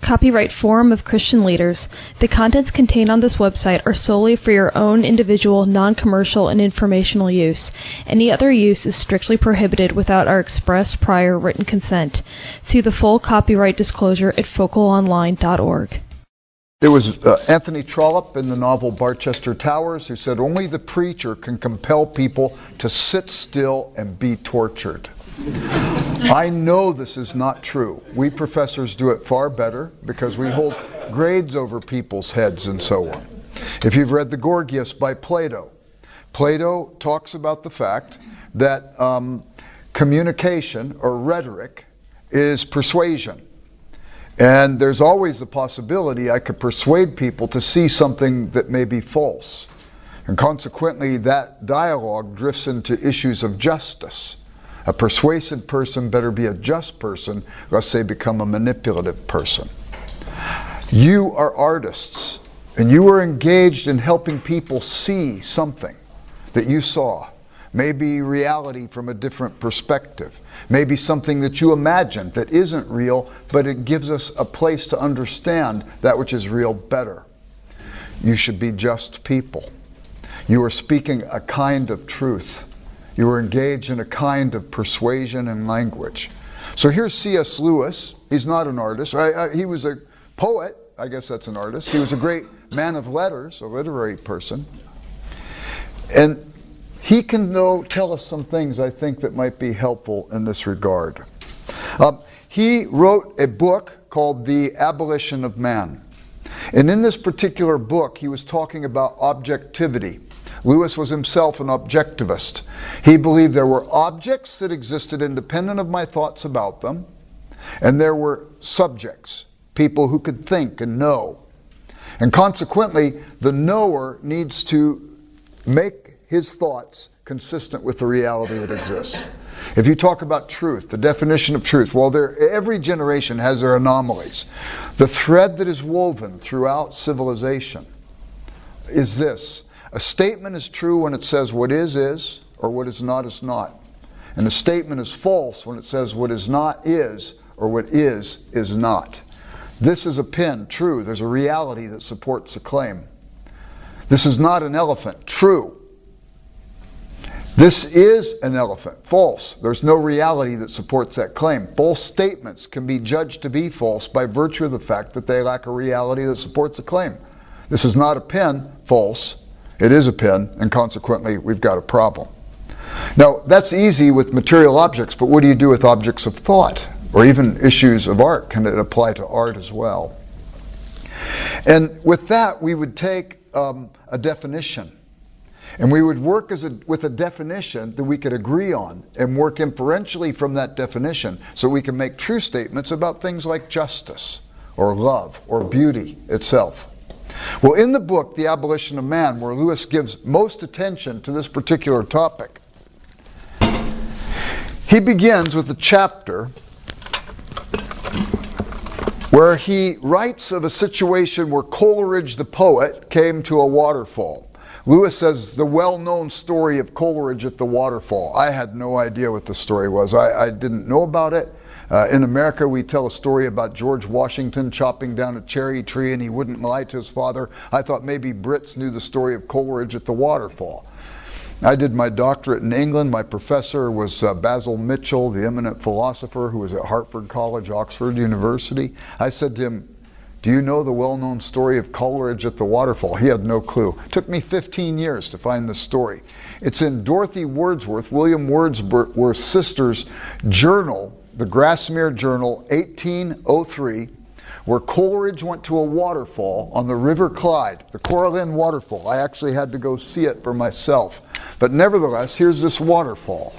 Copyright Forum of Christian Leaders. The contents contained on this website are solely for your own individual, non-commercial, and informational use. Any other use is strictly prohibited without our express prior written consent. See the full copyright disclosure at focalonline.org. It was Anthony Trollope in the novel Barchester Towers who said, "Only the preacher can compel people to sit still and be tortured." I know this is not true. We professors do it far better because we hold grades over people's heads and so on. If you've read the Gorgias by Plato, Plato talks about the fact that communication or rhetoric is persuasion. And there's always the possibility I could persuade people to see something that may be false. And consequently, that dialogue drifts into issues of justice. A persuasive person better be a just person, lest they become a manipulative person. You are artists, and you are engaged in helping people see something that you saw. Maybe reality from a different perspective. Maybe something that you imagined that isn't real, but it gives us a place to understand that which is real better. You should be just people. You are speaking a kind of truth. You are engaged in a kind of persuasion and language. So here's C.S. Lewis. He's not an artist. He was a poet. I guess that's an artist. He was a great man of letters, a literary person. And he can, though, tell us some things I think that might be helpful in this regard. He wrote a book called The Abolition of Man. And in this particular book, he was talking about objectivity. Lewis was himself an objectivist. He believed there were objects that existed independent of my thoughts about them, and there were subjects, people who could think and know. And consequently, the knower needs to make his thoughts consistent with the reality that exists. If you talk about truth, the definition of truth, well, every generation has their anomalies. The thread that is woven throughout civilization is this. A statement is true when it says what is, or what is not. And a statement is false when it says what is not is, or what is not. This is a pin, true. There's a reality that supports a claim. This is not an elephant, true. This is an elephant, false. There's no reality that supports that claim. Both statements can be judged to be false by virtue of the fact that they lack a reality that supports a claim. This is not a pen, false. It is a pen, and consequently, we've got a problem. Now, that's easy with material objects, but what do you do with objects of thought? Or even issues of art? Can it apply to art as well? And with that, we would take a definition. And we would work with a definition that we could agree on and work inferentially from that definition so we can make true statements about things like justice or love or beauty itself. Well, in the book, The Abolition of Man, where Lewis gives most attention to this particular topic, he begins with a chapter where he writes of a situation where Coleridge the poet came to a waterfall. Lewis says the well-known story of Coleridge at the waterfall. I had no idea what the story was. I didn't know about it. In America, we tell a story about George Washington chopping down a cherry tree and he wouldn't lie to his father. I thought maybe Brits knew the story of Coleridge at the waterfall. I did my doctorate in England. My professor was Basil Mitchell, the eminent philosopher who was at Hartford College, Oxford University. I said to him, "Do you know the well-known story of Coleridge at the waterfall?" He had no clue. It took me 15 years to find this story. It's in Dorothy Wordsworth, William Wordsworth's sister's journal, the Grassmere Journal, 1803, where Coleridge went to a waterfall on the River Clyde, the Coralline waterfall. I actually had to go see it for myself. But nevertheless, here's this waterfall.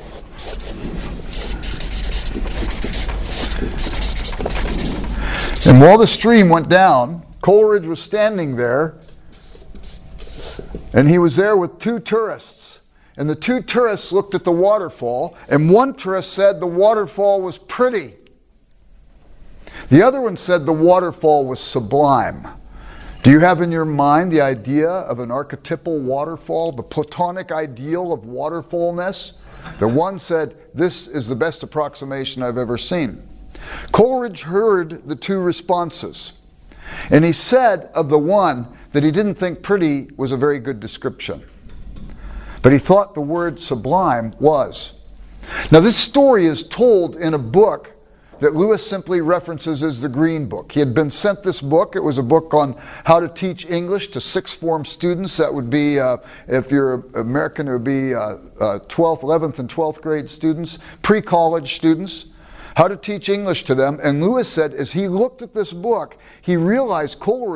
And while the stream went down, Coleridge was standing there, and he was there with two tourists. And the two tourists looked at the waterfall, and one tourist said the waterfall was pretty. The other one said the waterfall was sublime. Do you have in your mind the idea of an archetypal waterfall, the Platonic ideal of waterfallness? The one said, "This is the best approximation I've ever seen." Coleridge heard the two responses, and he said of the one that he didn't think pretty was a very good description, but he thought the word sublime was. Now, this story is told in a book that Lewis simply references as the Green Book. He had been sent this book. It was a book on how to teach English to sixth form students. That would be, if you're American, it would be 12th, 11th, and 12th grade students, pre-college students, how to teach English to them. And Lewis said, as he looked at this book, he realized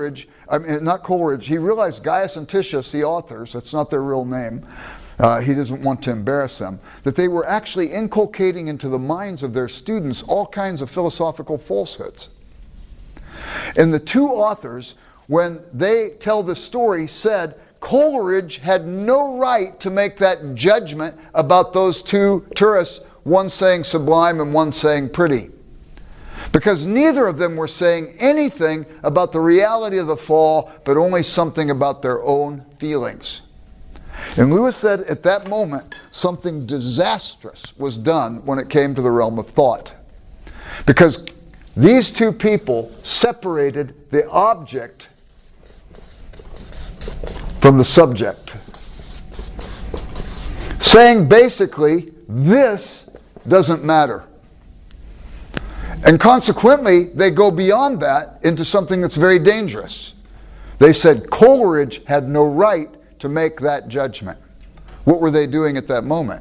he realized Gaius and Titius, the authors, that's not their real name, he doesn't want to embarrass them, that they were actually inculcating into the minds of their students all kinds of philosophical falsehoods. And the two authors, when they tell the story, said Coleridge had no right to make that judgment about those two tourists, one saying sublime and one saying pretty, because neither of them were saying anything about the reality of the fall, but only something about their own feelings. And Lewis said at that moment, something disastrous was done when it came to the realm of thought. Because these two people separated the object from the subject, saying basically, this doesn't matter. And consequently, they go beyond that into something that's very dangerous. They said Coleridge had no right to make that judgment. What were they doing at that moment?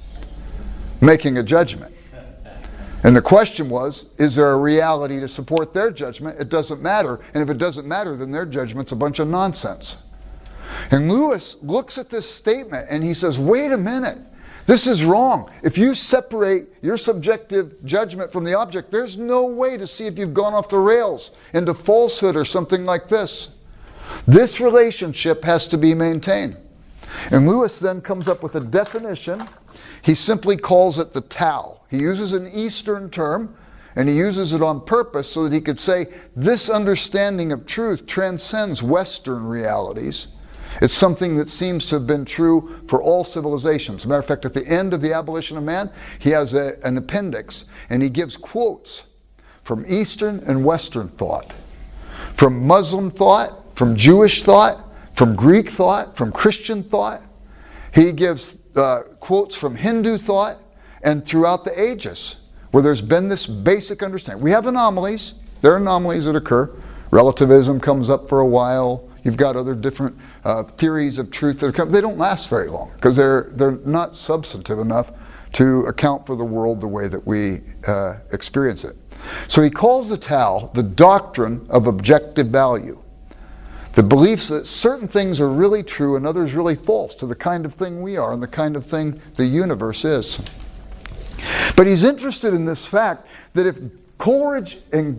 Making a judgment. And the question was, is there a reality to support their judgment? It doesn't matter. And if it doesn't matter, then their judgment's a bunch of nonsense. And Lewis looks at this statement and he says, wait a minute. This is wrong. If you separate your subjective judgment from the object, there's no way to see if you've gone off the rails into falsehood or something like this. This relationship has to be maintained. And Lewis then comes up with a definition. He simply calls it the Tao. He uses an Eastern term, and he uses it on purpose so that he could say this understanding of truth transcends Western realities. It's something that seems to have been true for all civilizations. As a matter of fact, at the end of The Abolition of Man, he has an appendix, and he gives quotes from Eastern and Western thought, from Muslim thought, from Jewish thought, from Greek thought, from Christian thought. He gives quotes from Hindu thought, and throughout the ages, where there's been this basic understanding. We have anomalies. There are anomalies that occur. Relativism comes up for a while. You've got other different theories of truth that come. They don't last very long because they're not substantive enough to account for the world the way that we experience it. So he calls the Tao the doctrine of objective value. The beliefs that certain things are really true and others really false to the kind of thing we are and the kind of thing the universe is. But he's interested in this fact that if Coleridge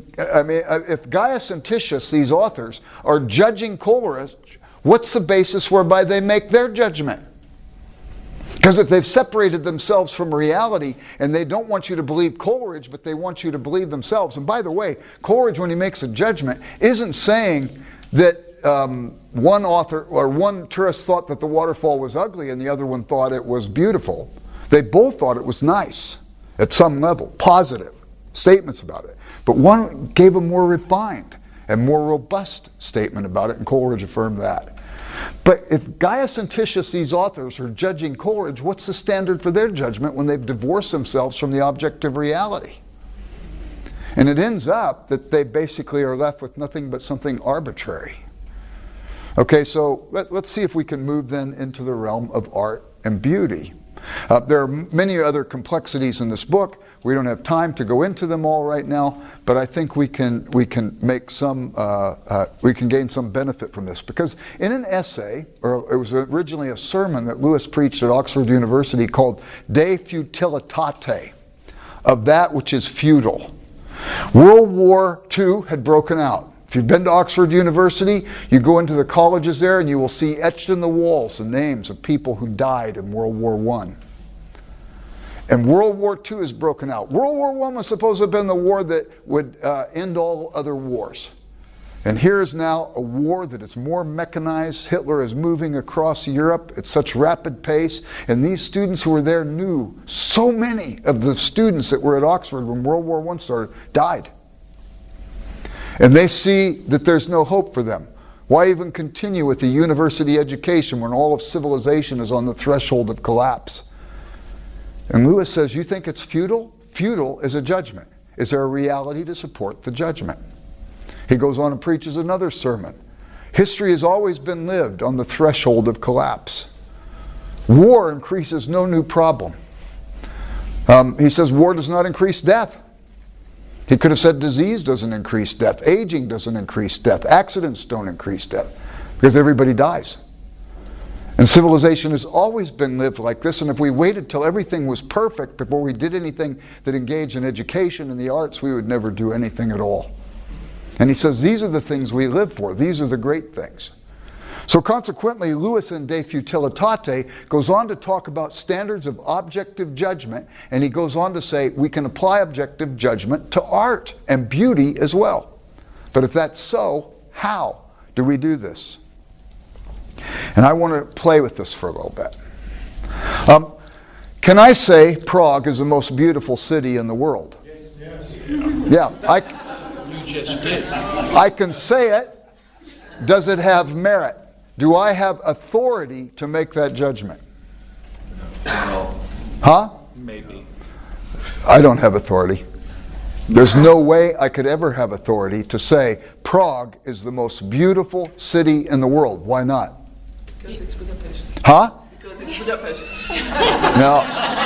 if Gaius and Titius, these authors, are judging Coleridge, what's the basis whereby they make their judgment? Because if they've separated themselves from reality and they don't want you to believe Coleridge, but they want you to believe themselves. And by the way, Coleridge, when he makes a judgment, isn't saying that one author or one tourist thought that the waterfall was ugly and the other one thought it was beautiful. They both thought it was nice at some level, positive statements about it. But one gave a more refined and more robust statement about it, and Coleridge affirmed that. But if Gaius and Titius, these authors, are judging Coleridge, what's the standard for their judgment when they've divorced themselves from the objective reality? And it ends up that they basically are left with nothing but something arbitrary. Okay, so let's see if we can move then into the realm of art and beauty. There are many other complexities in this book. We don't have time to go into them all right now, but I think we can make some we can gain some benefit from this, because in an essay, or it was originally a sermon that Lewis preached at Oxford University called De Futilitate, of that which is futile. World War II had broken out. If you've been to Oxford University, you go into the colleges there and you will see etched in the walls the names of people who died in World War I. And World War II is broken out. World War I was supposed to have been the war that would end all other wars. And here is now a war that is more mechanized. Hitler is moving across Europe at such rapid pace. And these students who were there knew so many of the students that were at Oxford when World War I started died. And they see that there's no hope for them. Why even continue with the university education when all of civilization is on the threshold of collapse? And Lewis says, you think it's futile? Futile is a judgment. Is there a reality to support the judgment? He goes on and preaches another sermon. History has always been lived on the threshold of collapse. War increases no new problem. He says war does not increase death. He could have said disease doesn't increase death. Aging doesn't increase death. Accidents don't increase death. Because everybody dies. And civilization has always been lived like this, and if we waited till everything was perfect before we did anything that engaged in education and the arts, we would never do anything at all. And he says these are the things we live for. These are the great things. So consequently, Lewis in De Futilitate goes on to talk about standards of objective judgment, and he goes on to say we can apply objective judgment to art and beauty as well. But if that's so, how do we do this? And I want to play with this for a little bit. Can I say Prague is the most beautiful city in the world? Yes. Yeah, You just did. I can say it. Does it have merit? Do I have authority to make that judgment? No. Huh? Maybe. I don't have authority. There's no way I could ever have authority to say Prague is the most beautiful city in the world. Why not? Because it's Budapest. Huh? Because it's Budapest. Now,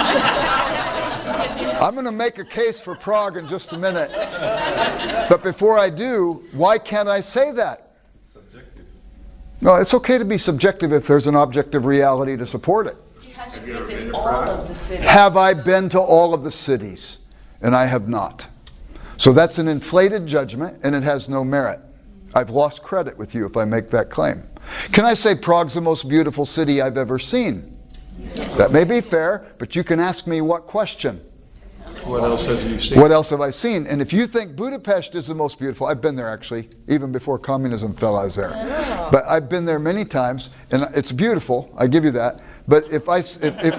I'm going to make a case for Prague in just a minute. But before I do, why can't I say that? Subjective. No, it's okay to be subjective if there's an objective reality to support it. You have to visit all of the cities. Have I been to all of the cities? And I have not. So that's an inflated judgment, and it has no merit. I've lost credit with you if I make that claim. Can I say Prague's the most beautiful city I've ever seen? Yes. That may be fair, but you can ask me what question? What else have you seen? What else have I seen? And if you think Budapest is the most beautiful, I've been there actually, even before communism fell, I was there. But I've been there many times, and it's beautiful, I give you that. But if I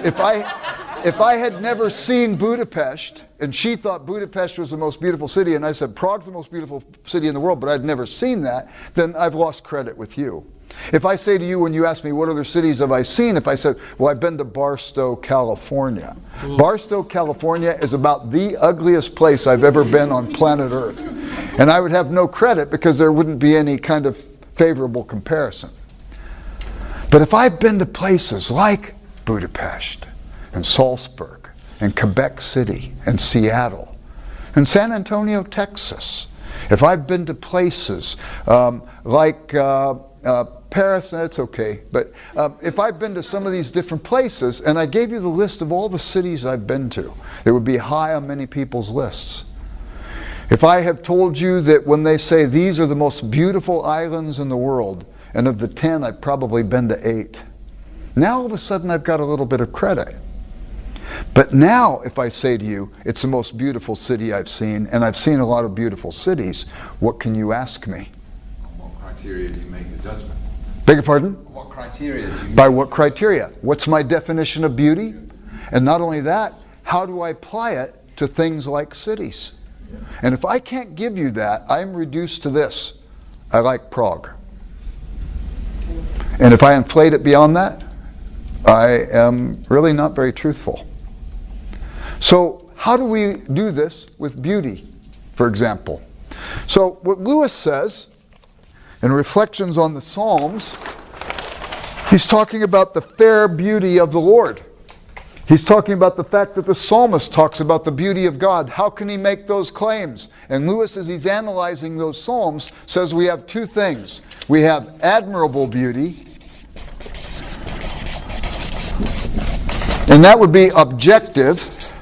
had never seen Budapest, and she thought Budapest was the most beautiful city, and I said Prague's the most beautiful city in the world, but I'd never seen that, then I've lost credit with you. If I say to you, when you ask me what other cities have I seen, if I said, well, I've been to Barstow, California. Barstow, California is about the ugliest place I've ever been on planet Earth. And I would have no credit because there wouldn't be any kind of favorable comparison. But if I've been to places like Budapest and Salzburg and Quebec City and Seattle and San Antonio, Texas, if I've been to places like Paris, that's okay, but if I've been to some of these different places and I gave you the list of all the cities I've been to, it would be high on many people's lists. If I have told you that when they say these are the most beautiful islands in the world, and of the 10 I've probably been to 8, now all of a sudden I've got a little bit of credit. But now if I say to you it's the most beautiful city I've seen, and I've seen a lot of beautiful cities, what can you ask me? What criteria do you make a judgment? Beg your pardon? What criteria do you make? By what criteria? What's my definition of beauty? And not only that, how do I apply it to things like cities? And if I can't give you that, I'm reduced to this. I like Prague. And if I inflate it beyond that, I am really not very truthful. So how do we do this with beauty, for example? So what Lewis says in Reflections on the Psalms, he's talking about the fair beauty of the Lord. He's talking about the fact that the psalmist talks about the beauty of God. How can he make those claims? And Lewis, as he's analyzing those psalms, says we have two things. We have admirable beauty, and that would be objective.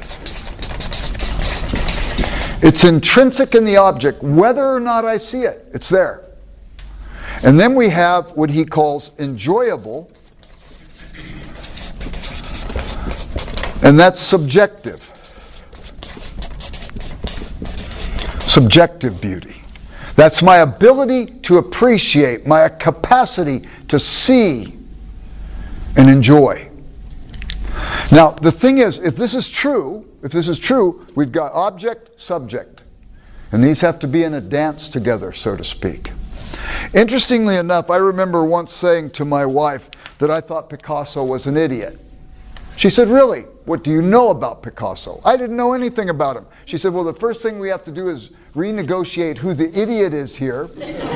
It's intrinsic in the object, whether or not I see it. It's there. And then we have what he calls enjoyable, and that's subjective. Subjective beauty. That's my ability to appreciate, my capacity to see and enjoy. Now, the thing is, if this is true, we've got object, subject. And these have to be in a dance together, so to speak. Interestingly enough, I remember once saying to my wife that I thought Picasso was an idiot. She said, "Really? What do you know about Picasso?" I didn't know anything about him. She said, "Well, the first thing we have to do is renegotiate who the idiot is here.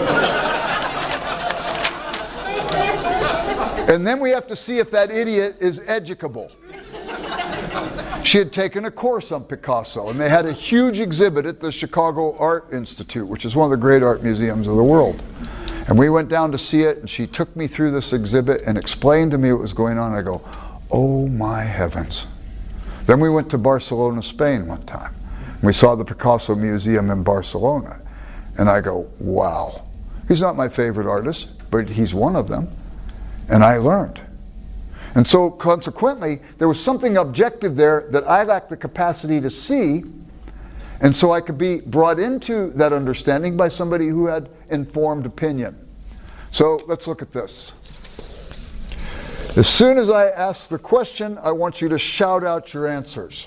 And then we have to see if that idiot is educable." She had taken a course on Picasso, and they had a huge exhibit at the Chicago Art Institute, which is one of the great art museums of the world. And we went down to see it, and she took me through this exhibit and explained to me what was going on. I go, "Oh my heavens." Then we went to Barcelona, Spain one time. We saw the Picasso Museum in Barcelona. And I go, wow. He's not my favorite artist, but he's one of them. And I learned. And so consequently, there was something objective there that I lacked the capacity to see. And so I could be brought into that understanding by somebody who had informed opinion. So let's look at this. As soon as I ask the question, I want you to shout out your answers.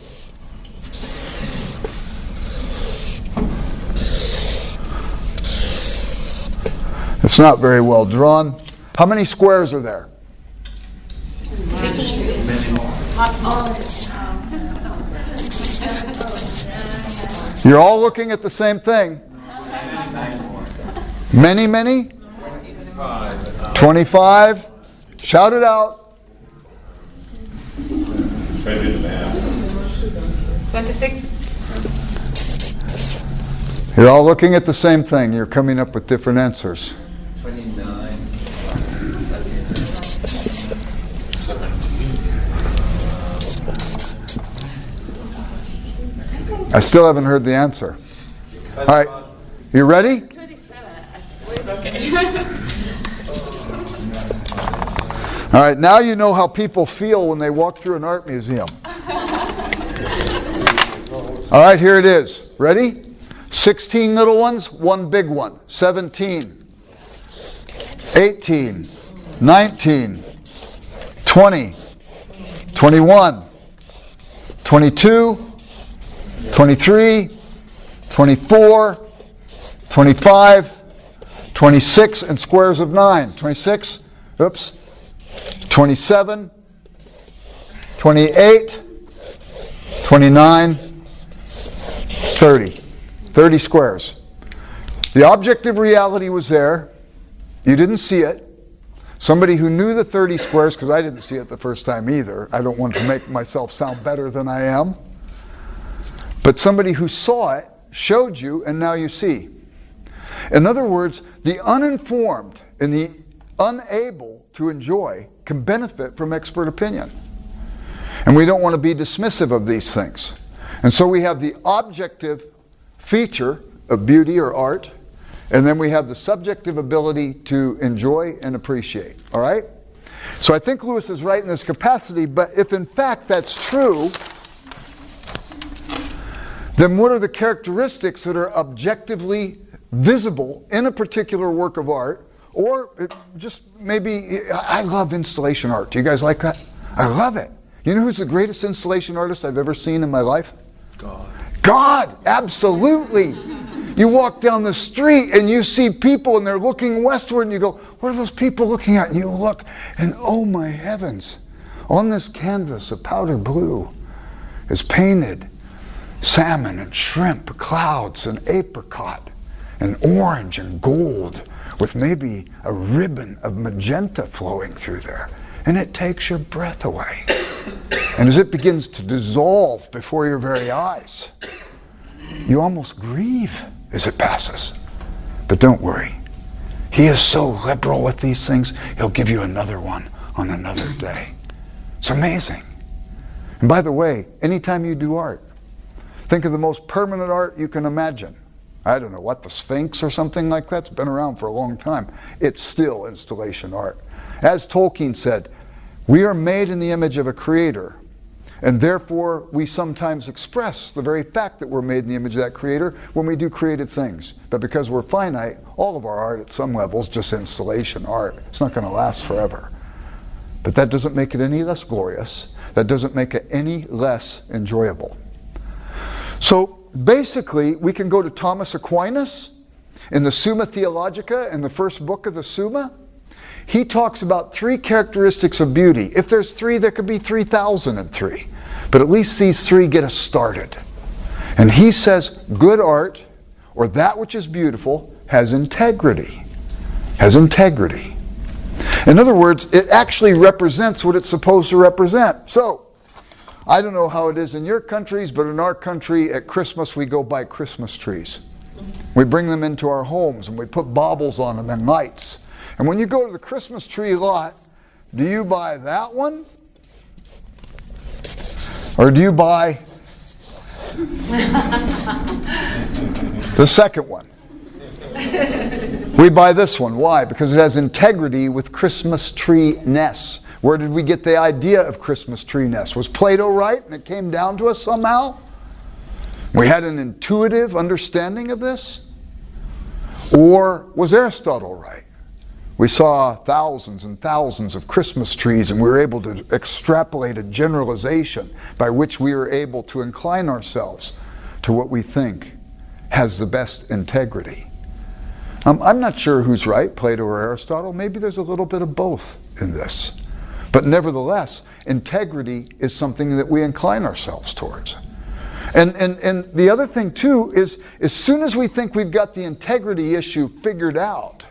It's not very well drawn. How many squares are there? You're all looking at the same thing. Many, many? 25. Shout it out. 26. You're all looking at the same thing. You're coming up with different answers. 29. I still haven't heard the answer. All right. You ready? 27. Okay. All right, now you know how people feel when they walk through an art museum. All right, here it is. Ready? 16 little ones, one big one. 17, 18, 19, 20, 21, 22, 23, 24, 25, 26, and squares of 9. 26, oops. 27, 28, 29, 30. 30 squares. The objective reality was there. You didn't see it. Somebody who knew the 30 squares, because I didn't see it the first time either. I don't want to make myself sound better than I am. But somebody who saw it showed you, and now you see. In other words, the uninformed and the unable to enjoy can benefit from expert opinion. And we don't want to be dismissive of these things. And so we have the objective feature of beauty or art, and then we have the subjective ability to enjoy and appreciate. All right? So I think Lewis is right in this capacity, but if in fact that's true, then what are the characteristics that are objectively visible in a particular work of art? Or just maybe, I love installation art. Do you guys like that? I love it. You know who's the greatest installation artist I've ever seen in my life? God. God, absolutely. You walk down the street and you see people and they're looking westward and you go, what are those people looking at? And you look and oh my heavens, on this canvas of powder blue is painted salmon and shrimp, clouds and apricot and orange and gold, with maybe a ribbon of magenta flowing through there. And it takes your breath away. And as it begins to dissolve before your very eyes, you almost grieve as it passes. But don't worry. He is so liberal with these things, he'll give you another one on another day. It's amazing. And by the way, anytime you do art, think of the most permanent art you can imagine. I don't know what, the Sphinx or something like that. It's been around for a long time. It's still installation art. As Tolkien said, we are made in the image of a creator. And therefore, we sometimes express the very fact that we're made in the image of that Creator when we do creative things. But because we're finite, all of our art at some level is just installation art. It's not going to last forever. But that doesn't make it any less glorious. That doesn't make it any less enjoyable. So basically, we can go to Thomas Aquinas in the Summa Theologica, in the first book of the Summa. He talks about 3 characteristics of beauty. If there's 3, there could be 3,003. But at least these 3 get us started. And he says good art, or that which is beautiful, has integrity. Has integrity. In other words, it actually represents what it's supposed to represent. So, I don't know how it is in your countries, but in our country, at Christmas, we go buy Christmas trees. We bring them into our homes, and we put baubles on them and lights. And when you go to the Christmas tree lot, do you buy that one? Or do you buy the second one? We buy this one. Why? Because it has integrity with Christmas tree-ness. Where did we get the idea of Christmas tree-ness? Was Plato right and it came down to us somehow? We had an intuitive understanding of this? Or was Aristotle right? We saw thousands and thousands of Christmas trees, and we were able to extrapolate a generalization by which we are able to incline ourselves to what we think has the best integrity. I'm not sure who's right, Plato or Aristotle. Maybe there's a little bit of both in this. But nevertheless, integrity is something that we incline ourselves towards. And the other thing too is, as soon as we think we've got the integrity issue figured out,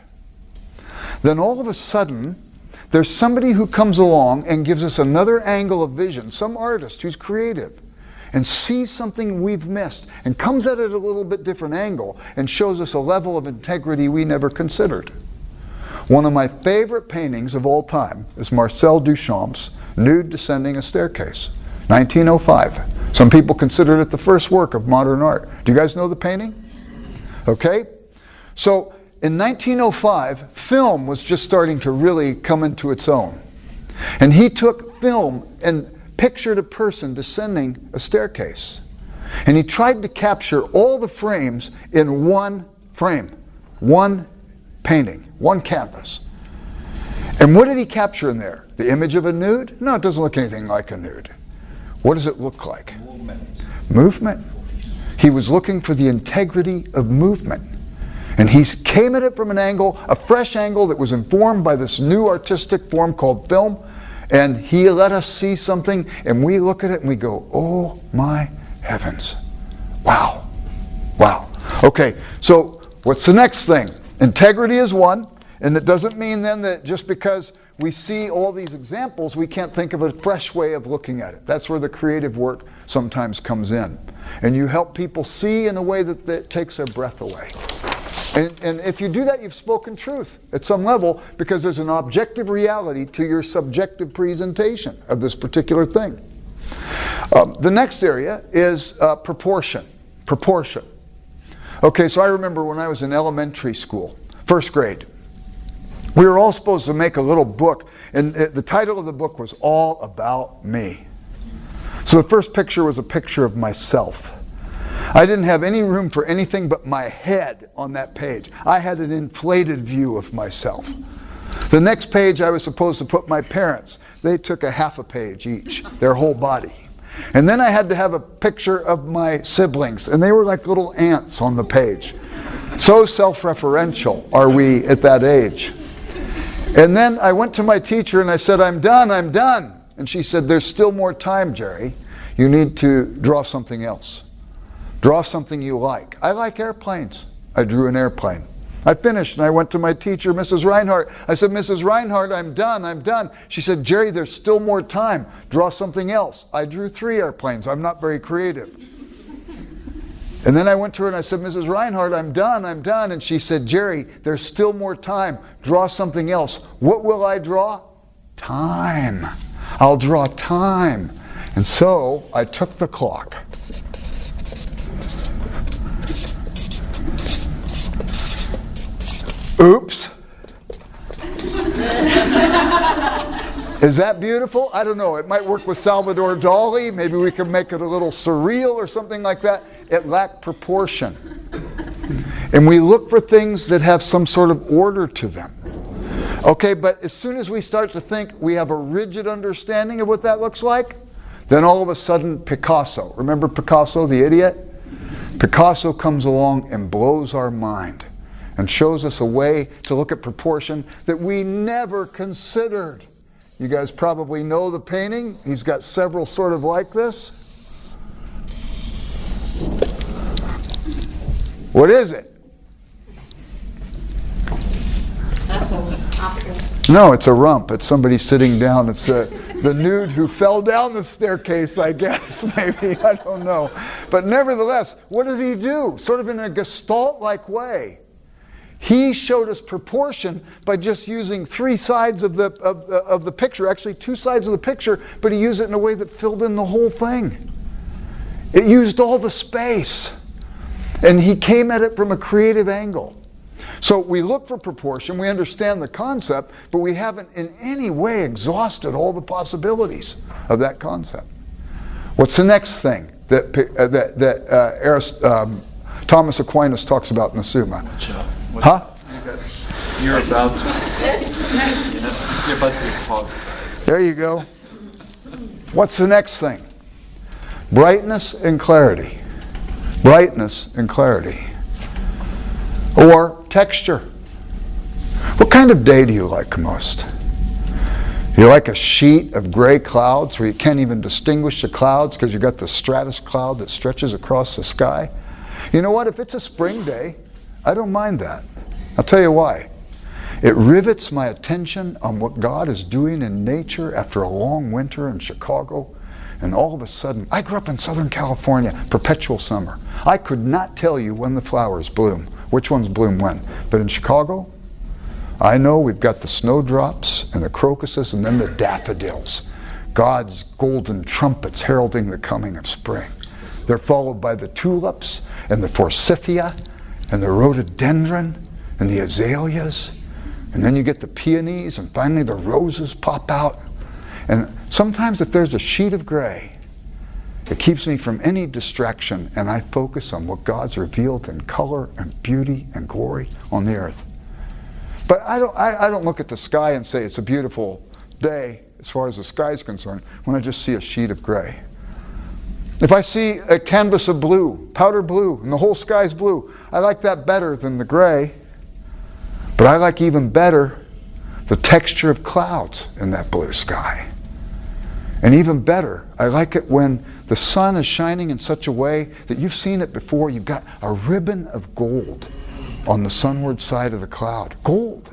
then all of a sudden, there's somebody who comes along and gives us another angle of vision, some artist who's creative, and sees something we've missed, and comes at it a little bit different angle, and shows us a level of integrity we never considered. One of my favorite paintings of all time is Marcel Duchamp's Nude Descending a Staircase, 1905. Some people consider it the first work of modern art. Do you guys know the painting? Okay? So, in 1905, film was just starting to really come into its own. And he took film and pictured a person descending a staircase. And he tried to capture all the frames in one frame, one painting, one canvas. And what did he capture in there? The image of a nude? No, it doesn't look anything like a nude. What does it look like? Movement. He was looking for the integrity of movement. And he came at it from an angle, a fresh angle that was informed by this new artistic form called film. And he let us see something, and we look at it and we go, oh my heavens. Wow. Wow. Okay, so what's the next thing? Integrity is one, and it doesn't mean then that just because we see all these examples, we can't think of a fresh way of looking at it. That's where the creative work sometimes comes in. And you help people see in a way that takes their breath away. And if you do that, you've spoken truth at some level, because there's an objective reality to your subjective presentation of this particular thing. The next area is proportion. Proportion. Okay, so I remember when I was in elementary school, first grade, we were all supposed to make a little book, and the title of the book was All About Me. So the first picture was a picture of myself. I didn't have any room for anything but my head on that page. I had an inflated view of myself. The next page I was supposed to put my parents. They took a half a page each, their whole body. And then I had to have a picture of my siblings, and they were like little ants on the page. So self-referential are we at that age. And then I went to my teacher and I said, I'm done. And she said, there's still more time, Jerry. You need to draw something else. Draw something you like. I like airplanes. I drew an airplane. I finished and I went to my teacher, Mrs. Reinhardt. I said, Mrs. Reinhardt, I'm done. She said, Jerry, there's still more time. Draw something else. I drew 3 airplanes. I'm not very creative. And then I went to her and I said, Mrs. Reinhardt, I'm done. And she said, Jerry, there's still more time. Draw something else. What will I draw? Time. I'll draw time. And so I took the clock. Oops. Is that beautiful? I don't know. It might work with Salvador Dali. Maybe we can make it a little surreal or something like that. It lacked proportion. And we look for things that have some sort of order to them. Okay, but as soon as we start to think we have a rigid understanding of what that looks like, then all of a sudden Picasso, remember Picasso, the idiot? Picasso comes along and blows our mind and shows us a way to look at proportion that we never considered. You guys probably know the painting. He's got several sort of like this. What is it? No, it's a rump. It's somebody sitting down. It's the nude who fell down the staircase, I guess, maybe. I don't know. But nevertheless, what did he do? Sort of in a Gestalt-like way. He showed us proportion by just using three sides of the picture, actually two sides of the picture, but he used it in a way that filled in the whole thing. It used all the space. And he came at it from a creative angle. So we look for proportion, we understand the concept, but we haven't in any way exhausted all the possibilities of that concept. What's the next thing that Thomas Aquinas talks about in the Summa? Huh? You're about to fall. There you go. What's the next thing? Brightness and clarity. Brightness and clarity. Or texture. What kind of day do you like most? You like a sheet of gray clouds where you can't even distinguish the clouds because you've got the stratus cloud that stretches across the sky? You know what? If it's a spring day, I don't mind that. I'll tell you why. It rivets my attention on what God is doing in nature after a long winter in Chicago. And all of a sudden, I grew up in Southern California, perpetual summer. I could not tell you when the flowers bloom, which ones bloom when. But in Chicago, I know we've got the snowdrops and the crocuses and then the daffodils. God's golden trumpets heralding the coming of spring. They're followed by the tulips and the forsythia and the rhododendron and the azaleas. And then you get the peonies and finally the roses pop out. And sometimes if there's a sheet of gray, it keeps me from any distraction and I focus on what God's revealed in color and beauty and glory on the earth. But I don't look at the sky and say it's a beautiful day as far as the sky is concerned when I just see a sheet of gray. If I see a canvas of blue, powder blue, and the whole sky's blue, I like that better than the gray. But I like even better the texture of clouds in that blue sky. And even better, I like it when the sun is shining in such a way that you've seen it before. You've got a ribbon of gold on the sunward side of the cloud. Gold.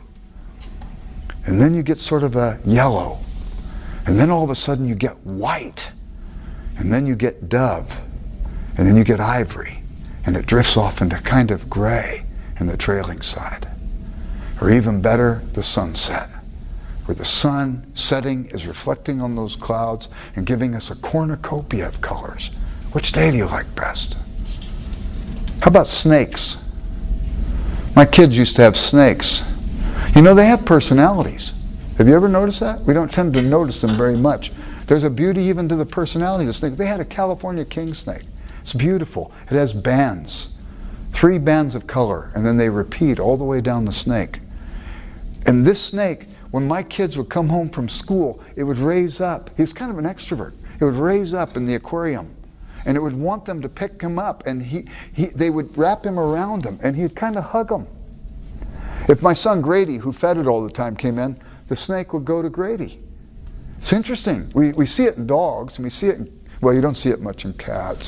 And then you get sort of a yellow. And then all of a sudden you get white. And then you get dove. And then you get ivory. And it drifts off into kind of gray in the trailing side. Or even better, the sunset, where the sun setting is reflecting on those clouds and giving us a cornucopia of colors. Which day do you like best? How about snakes? My kids used to have snakes. You know, they have personalities. Have you ever noticed that? We don't tend to notice them very much. There's a beauty even to the personality of the snake. They had a California king snake. It's beautiful. It has bands. 3 bands of color, and then they repeat all the way down the snake. And this snake, when my kids would come home from school, it would raise up. He's kind of an extrovert. It would raise up in the aquarium, and it would want them to pick him up, and they would wrap him around him, and he'd kind of hug them. If my son Grady, who fed it all the time, came in, the snake would go to Grady. It's interesting. We see it in dogs, and we see it in, well, you don't see it much in cats.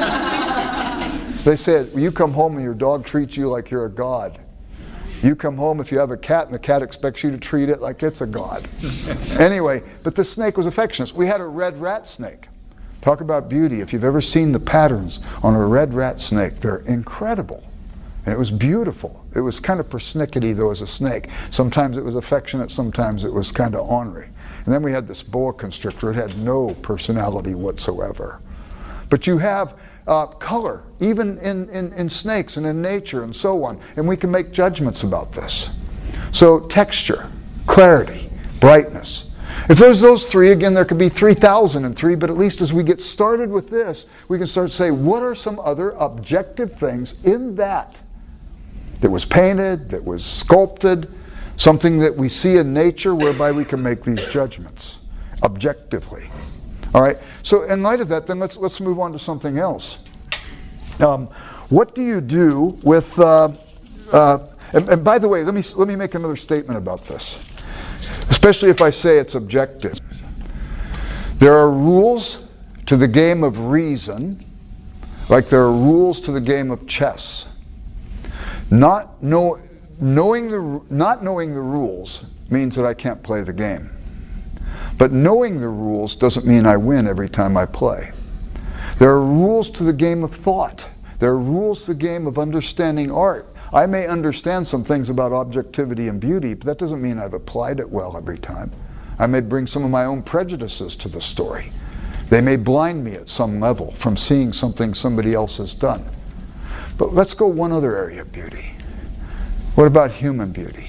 They said, you come home and your dog treats you like you're a god. You come home if you have a cat and the cat expects you to treat it like it's a god. Anyway, but the snake was affectionate. We had a red rat snake. Talk about beauty. If you've ever seen the patterns on a red rat snake, they're incredible. And it was beautiful. It was kind of persnickety though as a snake. Sometimes it was affectionate, sometimes it was kind of ornery. And then we had this boa constrictor. It had no personality whatsoever. But you have color, even in snakes and in nature and so on. And we can make judgments about this. So texture, clarity, brightness. If there's those three, again, there could be 3,003, but at least as we get started with this, we can start to say, what are some other objective things in that was painted, that was sculpted, something that we see in nature whereby we can make these judgments objectively. All right. So in light of that, then let's move on to something else. What do you do with? And by the way, let me make another statement about this, especially if I say it's objective. There are rules to the game of reason, like there are rules to the game of chess. Not knowing the rules means that I can't play the game. But knowing the rules doesn't mean I win every time I play. There are rules to the game of thought. There are rules to the game of understanding art. I may understand some things about objectivity and beauty, but that doesn't mean I've applied it well every time. I may bring some of my own prejudices to the story. They may blind me at some level from seeing something somebody else has done. But let's go one other area of beauty. What about human beauty?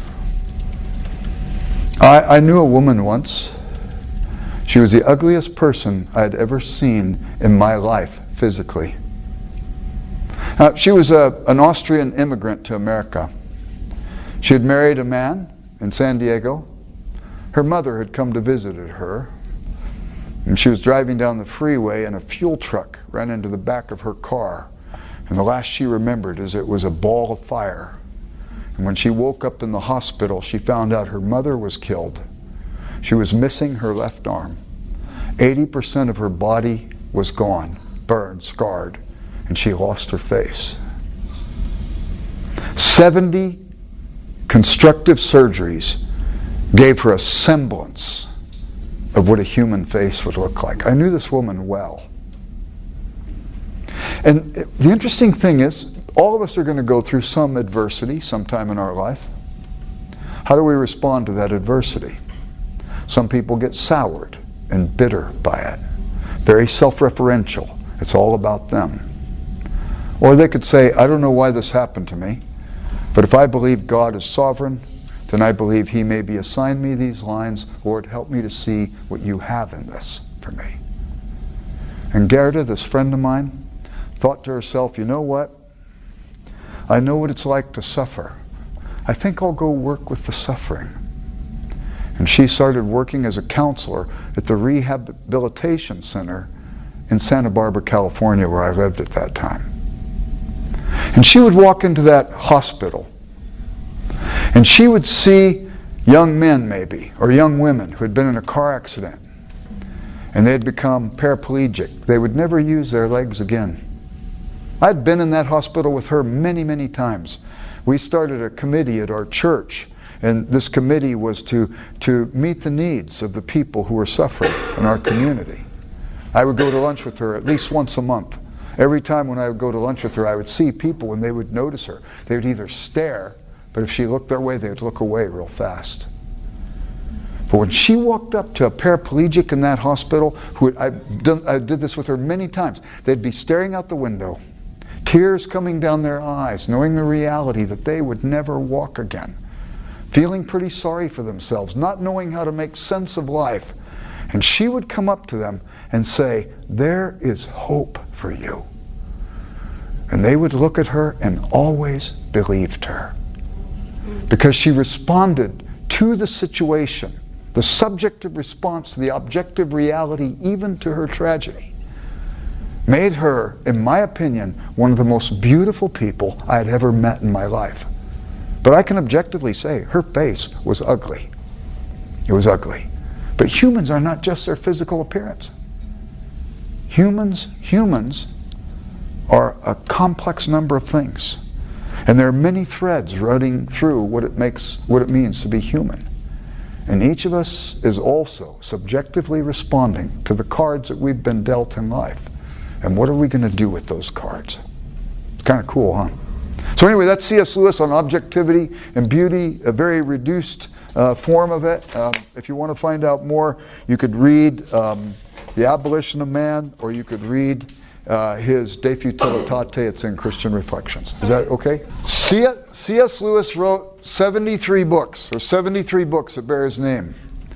I knew a woman once. She was the ugliest person I had ever seen in my life physically. She was an Austrian immigrant to America. She had married a man in San Diego. Her mother had come to visit her, and she was driving down the freeway and a fuel truck ran into the back of her car. And the last she remembered is it was a ball of fire. And when she woke up in the hospital, she found out her mother was killed. She was missing her left arm. 80% of her body was gone, burned, scarred, and she lost her face. 70 constructive surgeries gave her a semblance of what a human face would look like. I knew this woman well. And the interesting thing is, all of us are going to go through some adversity sometime in our life. How do we respond to that adversity? Some people get soured and bitter by it. Very self-referential. It's all about them. Or they could say, I don't know why this happened to me, but if I believe God is sovereign, then I believe He maybe assigned me these lines. Lord, help me to see what you have in this for me. And Gerda, this friend of mine, thought to herself, you know what? I know what it's like to suffer. I think I'll go work with the suffering. And she started working as a counselor at the rehabilitation center in Santa Barbara, California, where I lived at that time. And she would walk into that hospital, and she would see young men maybe, or young women who had been in a car accident, and they had become paraplegic. They would never use their legs again. I'd been in that hospital with her many, many times. We started a committee at our church, and this committee was to meet the needs of the people who were suffering in our community. I would go to lunch with her at least once a month. Every time when I would go to lunch with her, I would see people, and they would notice her. They would either stare, but if she looked their way, they would look away real fast. But when she walked up to a paraplegic in that hospital, I did this with her many times, they'd be staring out the window, tears coming down their eyes, knowing the reality that they would never walk again, feeling pretty sorry for themselves, not knowing how to make sense of life. And she would come up to them and say, there is hope for you. And they would look at her and always believed her. Because she responded to the situation, the subjective response to the objective reality, even to her tragedy, made her, in my opinion, one of the most beautiful people I had ever met in my life. But I can objectively say her face was ugly. It was ugly. But humans are not just their physical appearance. Humans are a complex number of things. And there are many threads running through what it means to be human. And each of us is also subjectively responding to the cards that we've been dealt in life. And what are we going to do with those cards? It's kind of cool, huh? So anyway, that's C.S. Lewis on objectivity and beauty, a very reduced form of it. If you want to find out more, you could read The Abolition of Man, or you could read his De Futilitate. It's in Christian Reflections. Is that okay? C.S. Lewis wrote 73 books. There's 73 books that bear his name.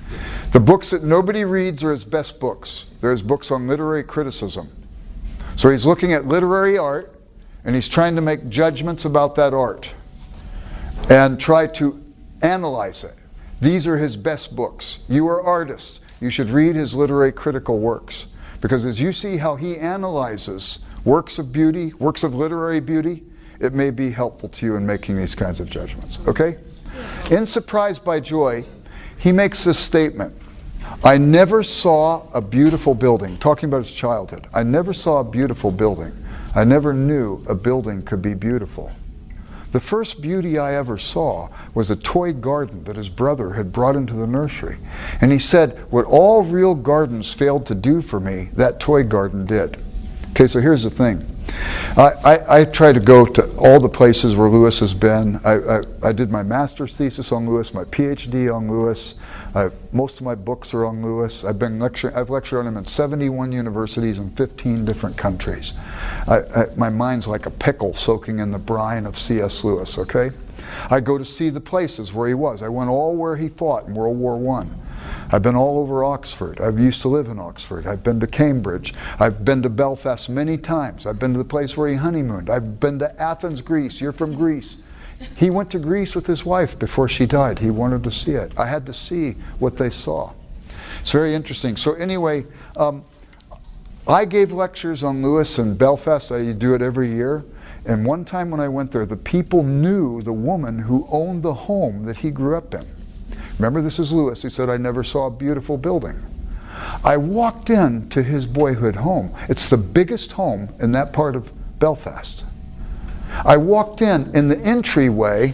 The books that nobody reads are his best books. They're his books on literary criticism. So he's looking at literary art, and he's trying to make judgments about that art and try to analyze it. These are his best books. You are artists. You should read his literary critical works, because as you see how he analyzes works of beauty, works of literary beauty, it may be helpful to you in making these kinds of judgments. Okay? In Surprised by Joy, he makes this statement. I never saw a beautiful building, talking about his childhood. I never saw a beautiful building. I never knew a building could be beautiful. The first beauty I ever saw was a toy garden that his brother had brought into the nursery. And he said, what all real gardens failed to do for me, that toy garden did. Okay, so here's the thing. I try to go to all the places where Lewis has been. I did my master's thesis on Lewis, my PhD on Lewis. Most of my books are on Lewis. I've lectured on him in 71 universities in 15 different countries. My mind's like a pickle soaking in the brine of C.S. Lewis, okay? I go to see the places where he was. I went all where he fought in World War I. I've been all over Oxford. I used to live in Oxford. I've been to Cambridge. I've been to Belfast many times. I've been to the place where he honeymooned. I've been to Athens, Greece. You're from Greece. He went to Greece with his wife before she died. He wanted to see it. I had to see what they saw. It's very interesting. So anyway, I gave lectures on Lewis in Belfast. I do it every year. And one time when I went there, the people knew the woman who owned the home that he grew up in. Remember, this is Lewis who said, I never saw a beautiful building. I walked into his boyhood home. It's the biggest home in that part of Belfast. I walked in the entryway.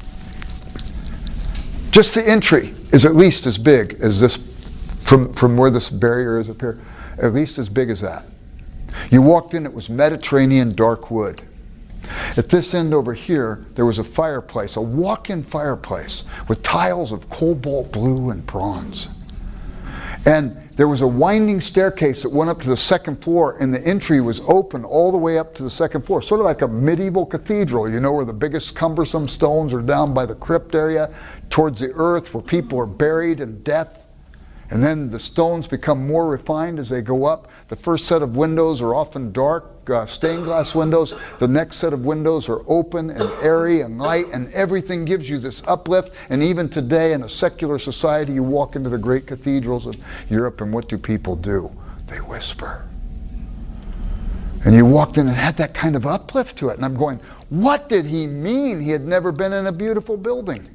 Just the entry is at least as big as this, from where this barrier is up here, at least as big as that. You walked in, it was Mediterranean dark wood. At this end over here, there was a fireplace, a walk-in fireplace with tiles of cobalt blue and bronze. And there was a winding staircase that went up to the second floor, and the entry was open all the way up to the second floor, sort of like a medieval cathedral, you know, where the biggest cumbersome stones are down by the crypt area, towards the earth where people are buried in death. And then the stones become more refined as they go up. The first set of windows are often dark, stained glass windows. The next set of windows are open and airy and light, and everything gives you this uplift. And even today in a secular society, you walk into the great cathedrals of Europe, and what do people do? They whisper. And you walked in and had that kind of uplift to it. And I'm going, what did he mean? He had never been in a beautiful building.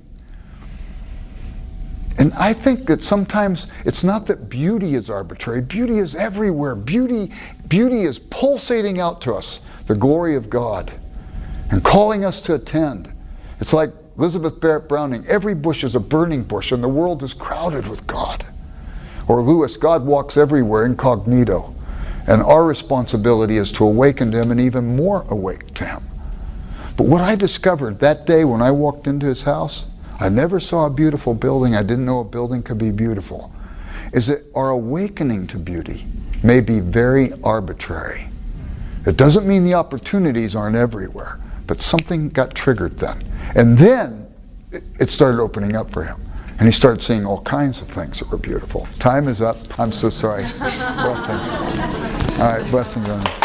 And I think that sometimes it's not that beauty is arbitrary. Beauty is everywhere. Beauty is pulsating out to us, the glory of God, and calling us to attend. It's like Elizabeth Barrett Browning, every bush is a burning bush, and the world is crowded with God. Or Lewis, God walks everywhere incognito, and our responsibility is to awaken to him and even more awake to him. But what I discovered that day when I walked into his house, I never saw a beautiful building. I didn't know a building could be beautiful. Is that our awakening to beauty may be very arbitrary. It doesn't mean the opportunities aren't everywhere, but something got triggered then. And then it started opening up for him. And he started seeing all kinds of things that were beautiful. Time is up. I'm so sorry. Blessings. All right, blessings on you.